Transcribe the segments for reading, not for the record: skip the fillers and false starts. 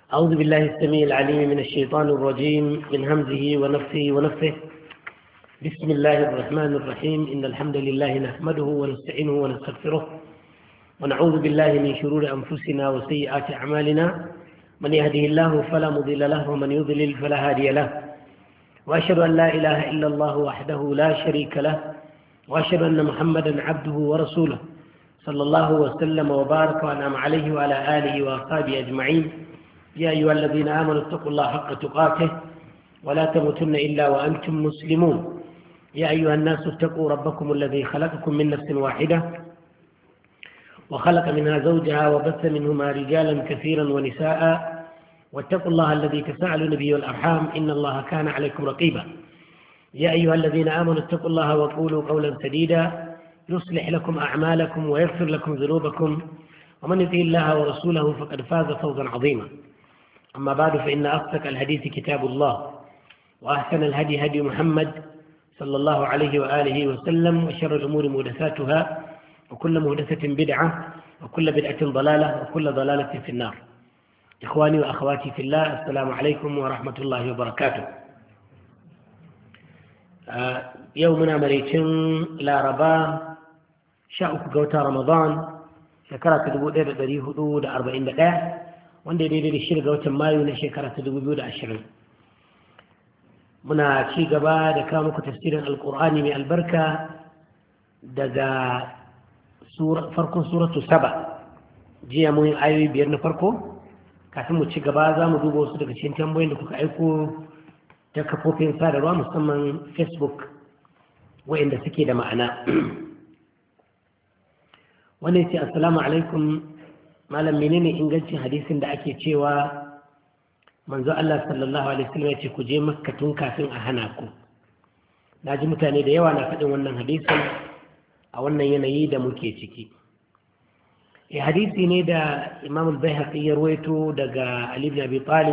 أعوذ بالله السميع العليم من الشيطان الرجيم من همزه ونفسه ونفسه. بسم الله الرحمن الرحيم. إن الحمد لله نحمده ونستعينه ونستغفره ونعوذ بالله من شرور أنفسنا وسيئات أعمالنا. من يهده الله فلا مضل له ومن يضلل فلا هادي له. وأشهد أن لا إله إلا الله وحده لا شريك له وأشهد أن محمدا عبده ورسوله صلى الله وسلم وبارك وأنعم عليه وعلى آله وأصحابه أجمعين. يا أيها الذين آمنوا اتقوا الله حق تقاته ولا تموتن إلا وأنتم مسلمون. يا أيها الناس اتقوا ربكم الذي خلقكم من نفس واحدة وخلق منها زوجها وبث منهما رجالا كثيرا ونساء واتقوا الله الذي تساءلون به والأرحام إن الله كان عليكم رقيبا. يا أيها الذين آمنوا اتقوا الله وقولوا قولا سديدا يصلح لكم أعمالكم ويغفر لكم ذنوبكم ومن يطع الله ورسوله فقد فاز فوزا عظيما. أما بعد فإن أصدق الحديث كتاب الله وأحسن الهدي هدي محمد صلى الله عليه وآله وسلم وشر الأمور محدثاتها وكل محدثة بدعة وكل بدعة ضلالة وكل ضلالة في النار. إخواني وأخواتي في الله السلام عليكم ورحمة الله وبركاته. يومنا مريتين لا ربا شاءك قوتا رمضان شكرا تدبو دير دريه دود 40 دقاء wanda ya daidai da shirya ga watan mayu na shekara ta 2020. Muna ci gaba da kawo muku tafsirin alkur'ani mai albarka daga farkon suratu saba. Jiya mun yi ayoyi 5 na farko. Kafin mu ci gaba za mu duba wasu daga cikin tambayoyin da kuka aiko ta kafofin sadarwa musamman Facebook waɗanda suke da ma'ana. Wannan ce assalamu alaikum malam, menene ingancin hadisin da ake cewa manzo Allah sallallahu alaihi wasallam ya ce ku je Makka tun kafin a hana ku? Na ji mutane da yawa na faɗin wannan hadisin a wannan yanayi da muke ciki. Hadisi ne da Imam al-Baihaqi ya ruwaito daga Ali ibn Abi Talib,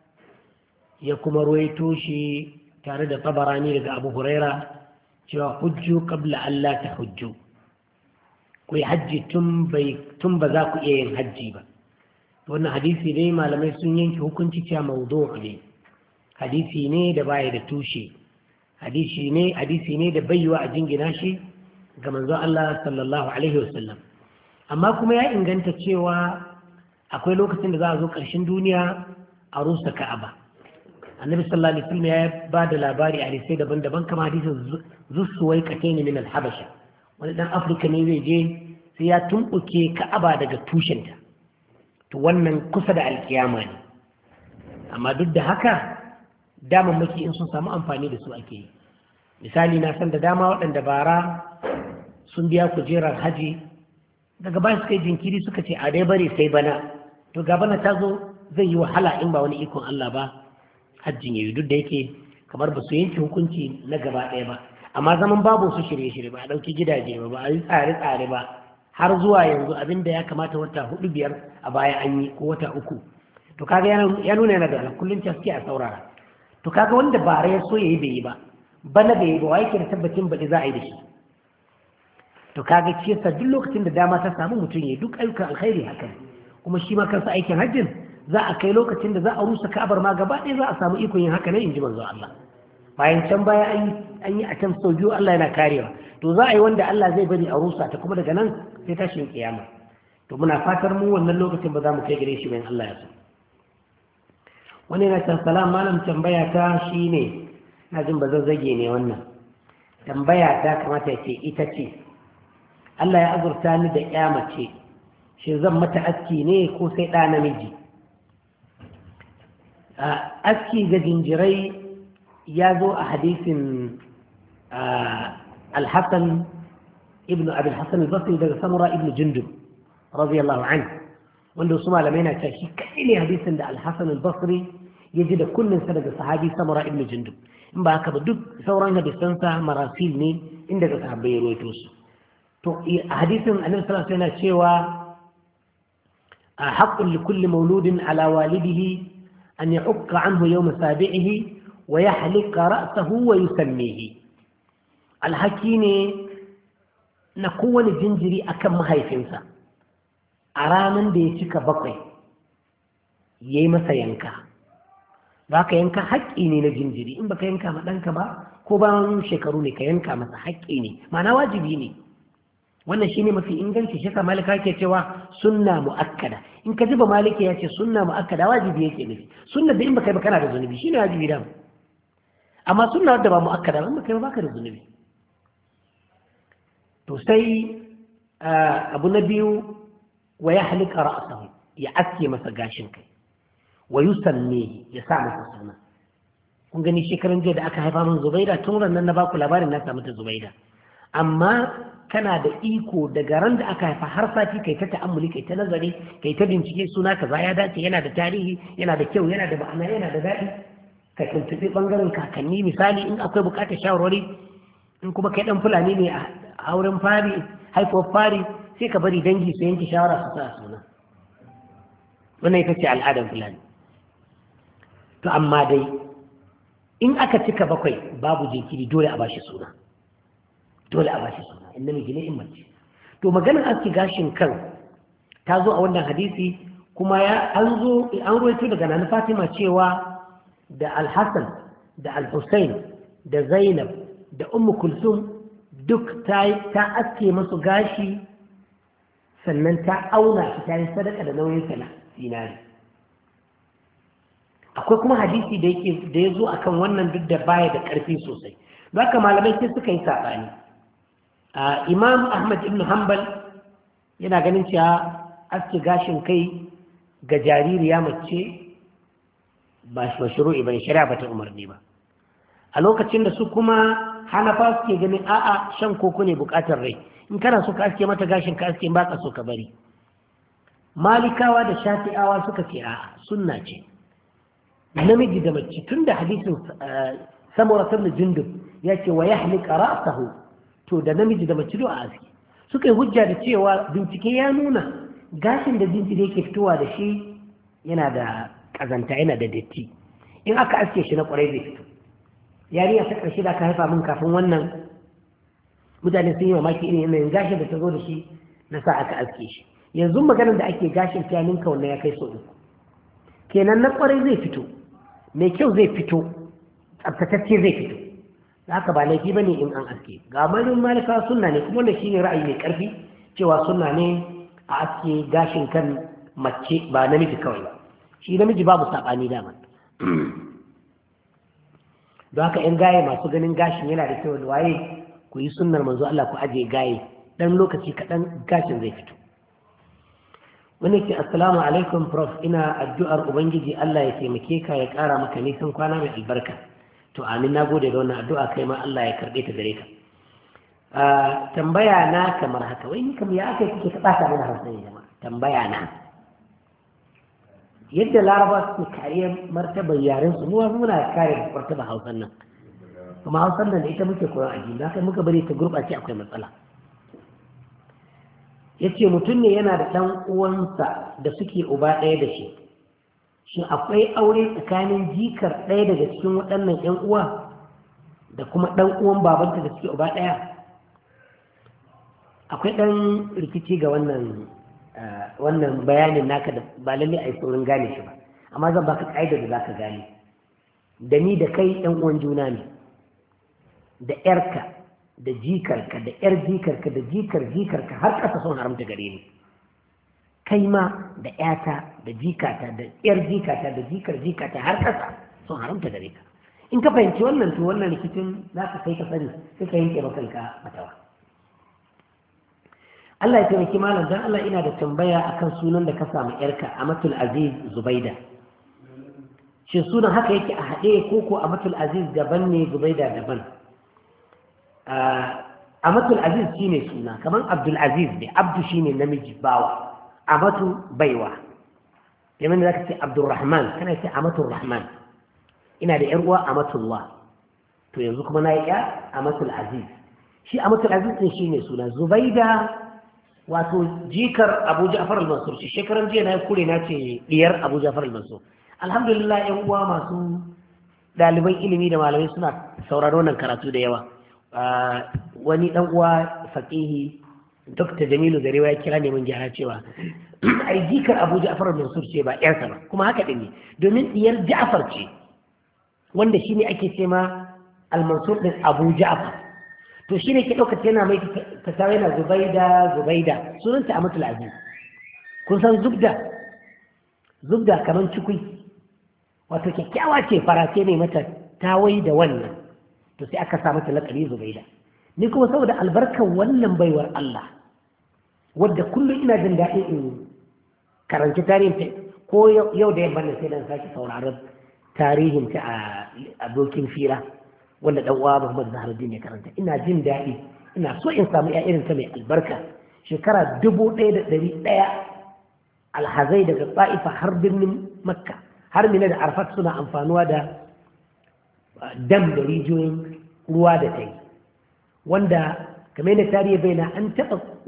ya kuma ruwaito shi tare da Tabarani daga Abu Huraira cewa hujju qabla an la tahujju, ku yi hajji tun ba za ku iya yin hajji ba. Wannan hadisi dai malamai sun yanke hukunci cewa mawdu' ne, hadisi ne da baya da tushe, hadisi ne da bayywa a jingina shi ga manzo Allah sallallahu alaihi wasallam. Amma kuma ya inganta cewa akwai lokacin da za a zo ƙarshen duniya a rusa Ka'aba. Annabi sallallahu alaihi wasallam ya ba da labari a hadisai daban-daban kamar hadisin Zusuwaikatayn min al-Habasha. Wani ɗan Afirka ne zai je sai ya tumɓuke Ka'aba daga tushenta. To wannan kusa da alkiyama ne. Amma duk da haka damammaki in sun samu amfani da su ake yi. Misali na san da dama waɗanda bara sun biya kujerar haji daga bayan suka yi jinkiri suka ce a dai bari sai bana. To ga bana ta zo zai yi wahala in ba wani ikon Allah ba hajjin yayi, duk da yake kamar ba su yanke hukunci na gaba ɗaya ba. Amma zaman babu su shirye-shirye ba a ɗauki gidaje ba a yi tsare-tsare ba har zuwa yanzu abinda ya kamata wata 4-5 a baya an yi ko wata 3. To kaga ya nuna yana da kullum caske a saurara. To kaga wanda bara ya so ya yi bai yi ba, bana bai yi ba, wa yake da tabbacin baɗi za a yi da shi. To kaga ce sa duk lokacin da dama ta samu mutum ya yi duk ayyukan alkhairi hakan. Kuma shi ma kansa aikin hajjin za a kai lokacin da za a rusa Ka'abar ma gaba ɗaya za a samu ikon yin haka ne in ji manzo Allah. Bayan can baya an yi a can sau biyu Allah yana karewa, to za a yi wanda Allah zai bari a rusa ta kuma daga nan sai tashin kiyama. To muna fatar mu wannan lokacin ba za mu kai gare shi bayan Allah ya so. Wani yana can salam malam, tambaya ta shine, na jin ba zan zage ne wannan tambaya ta kamata ya ce ita ce, Allah ya azurta ni da ƴa mace, shi zan mata aski ne ko sai ɗa namiji? Aski ga jinjirai ya zo a hadisin al-Hassan ibn Abi al-Hassan al-Basri daga Samura ibn Jundub radiyallahu anhu, wanda su malamai na cewa shi kai ne hadisin da al-Hassan al-Basri ya ji da kunninsa daga sahabi Samura ibn Jundub. In ba haka ba duk sauran hadisansa marasil ne inda ga sahabbai ya rawaito su. To a hadisin Annabi sallallahu alaihi wasallam yana cewa haqqun li kulli mawludin ala walidihi an ya'uqqa anhu yawm sabi'ihi wa yahlika ra'sahu wa yusammihi. Alhaki ne na kowane jinjiri akan mahaifinsa a ranar da ya cika 7 ya yi masa yanka. Ba ka yanka haƙƙi ne na jinjiri, in baka yanka ma ɗanka ba ko bayan shekaru ne ka yanka masa haƙƙi ne, ma'ana wajibi ne. Wannan shine mafi inganci, shi ka malika ke cewa sunna mu'akkada. In ka jiba maliki ya ce sunna mu'akkada wajibi yake nufi. Sunna da in baka yi ba kana da zunubi, shine wajibi da. Amma sunna wadda ba mu'akkada ba in baka yi ba baka da zunubi. To sai abu na biyu, wa yahlika ra'sahu, ya aske masa gashin kai. Wa yusammi, ya sa masa suna. Kun gani shekaran jiya da aka haifa min Zubaida, tun ran nan na baku labarin na samu ta Zubaida. Amma kana da iko daga ran da aka haifa har sati kai ta ta'ammuli, kai ta nazari, kai ta bincike suna kaza ya dace, yana da tarihi, yana da kyau, yana da ma'ana, yana da daɗi. Ka tuntuɓi ɓangaren kakanni misali in akwai buƙatar shawarwari, in kuma kai ɗan Fulani ne a auren fari, haifuwar fari, sai ka bari dangi su yanke shawara su sa suna. Wannan ita ce al'adar Fulani. To amma dai in aka cika 7 babu jinkiri, dole a bashi suna. Dole a bashi suna, in namiji ne in mace. To maganar aski gashin kan ta zo a wannan hadisi, kuma an ruwaito daga Nana Fatima cewa da Al-Hassan da Al-Hussein da Zainab da Ummu Kulsum duk ta aske masu gashi, sannan ta auna shi, ta yi sadaka da nauyin sana dinari. Akwai kuma hadisi da ya zo akan wannan duk da baya da ƙarfi sosai. Don haka malamai sai suka yi saɓani. Imam Ahmad ibn Hanbal yana ganin cewa aske gashin kai ga jaririya mace ba mashru'i bane, shari'a bata umarni ba. A lokacin da su kuma Hanafa suke ganin a'a, shan koko ne bukatar rai, in kana so ka aske mata gashin ka aske, ba ka so ka bari. Malikawa da Shafi'awa suka ce a'a, sunna ce namiji da mace, tunda hadisin Samura ibn Jundub ya ce wa yahlika ra'sahu, to da namiji da mace a aski. Suka yi hujja da cewa bincike ya nuna gashin da jinjiri yake fitowa da shi yana da kazanta, yana da datti. In aka aske shi na kwarai zai fito. Yariya ta ƙarshe da aka haifa min kafin wannan, mutane sun yi mamaki irin yanayin gashin da ta zo da shi na sa aka aske shi. Yanzu maganar da ake gashin fiyanin ka wannan ya kai sau 3. Kenan na kwarai zai fito, mai kyau zai fito, tsabtatacce zai fito. Haka ba laifi bane in an aske. Ga malin malika sunna ne, kuma wannan shine ra'ayi mai karfi cewa sunna ne a aske gashin kan mace, ba namiji kawai ba. Shi namiji babu sabani daman. Don haka in gaye masu ganin gashin yana da kyau, waye ku yi sunnar manzo Allah ku aje gaye, dan lokaci kaɗan gashin zai fito. Wani ke assalamu alaikum prof, ina addu'ar ubangiji Allah ya taimake ka ya ƙara maka nisan kwana mai albarka. To amin, na gode da wannan addu'a, kai ma Allah ya karɓe ta gare ka. Tambaya na kamar haka, wai ni kam ya aka yi kuke taɓata mana Hausa ne jama'a. Tambaya na, yadda Laraba su kariyar martabar yaren su, muwa muna kare martabar Hausan nan, kuma Hausan nan da ita muke koyon addini, haka muka bari ta gurɓace akwai matsala. Yace mutum ne yana da ɗan uwansa da suke uba ɗaya da shi. Shin akwai aure tsakanin jikar ɗaya daga cikin waɗannan 'yan uwa da kuma ɗan uwan babanta da suke uba ɗaya? Akwai ɗan rikici ga wannan bayanin naka da ba lalle a yi saurin gane shi ba, amma zan baka ƙa'ida da za ka gane. Da ni da kai 'yan uwan juna ne, da 'yarka da jikarka da 'yar jikarka da jikarka har ƙasa sun haramta gare ni. Kai ma da 'yata da jikata da 'yar jikata da jikata har ƙasa sun haramta gare ka. In ka fahimci wannan, to wannan rikicin za ka kai ka sani, sai ka yanke makanka matawa. Allah ya taimaki malam, dan Allah ina da tambaya akan sunan da ka samu 'yarka Amatul Aziz Zubaida. Shin sunan haka yake a haɗe ko Amatul Aziz daban ne Zubaida daban? Amatul Aziz shine suna, kamar Abdul Aziz ne, Abdu shine namiji bawa, Amatu baiwa. Yamin da zaka ce Abdurrahman, kana ce Amatul Rahman. Ina da ƴar uwa Amatullah. To yanzu kuma na yi ƴa Amatul Aziz. Shi Amatul Aziz din shine suna. Zubaida wato jikar Abu Ja'far al-Mansur. Shi shekaran jiya na kure na ce diyar Abu Ja'far al-Mansur. Alhamdulillah ƴan uwa masu ɗaliban ilimi da malamai suna sauraro nan karatu da yawa. Wani ɗan uwa faƙihi Dr. Jamilu Zarewa ya kira neman gyara cewa ai jikar Abu Ja'far Mansur ce ba ƴarsa ba, kuma haka ɗin ne domin diyar Ja'far ce wanda shine ake ce ma al-Mansur din Abu Ja'far, to shine ke ɗauka yana mai ta yana Zubaida sunanta Amatul Aziz. Kun san Zubda kaman cikui, wato kyakkyawa ce farace ne mata tawai da wannan, to sai aka sa mata laƙabi Zubaida. Ni kuma saboda albarkar wannan baiwar Allah wadda kullum ina jin daɗin in karanci tarihinta, ko yau da yamma sai dan sake sauraron tarihinta a dokin fira wanda dan uwa Muhammad Zaharuddin ya karanta. Ina jin daɗi, ina so in samu ya irin ta mai albarka. Shekara 1100 alhazai daga Taifa har birnin Makka har Mina da Arfat suna amfanuwa da dam da rijiyoyin ruwa da ta yi, wanda kamar yadda tarihi bai na an taɓa